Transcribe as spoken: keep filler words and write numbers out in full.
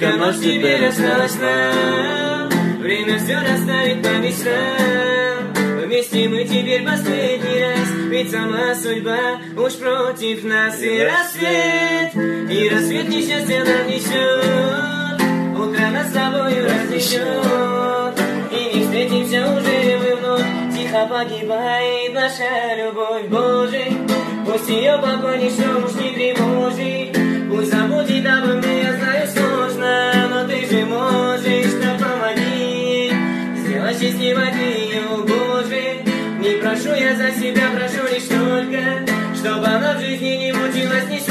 Только ночь теперь осталась нам, время все расставить по местам. Вместе мы теперь последний раз, ведь сама судьба уж против нас. И рассвет, и рассвет несчастья нам несет, утро нас с тобою разнесет, и не встретимся уже мы вновь. Тихо погибает наша любовь, Боже, пусть ее покой ничто уж не тревожит. Пусть забудет обо мне, я знаю, сложно, но ты же можешь, так помоги сделать счастливой ее, Боже. Не прошу я за себя, прошу лишь только, чтобы она в жизни не мучилась, не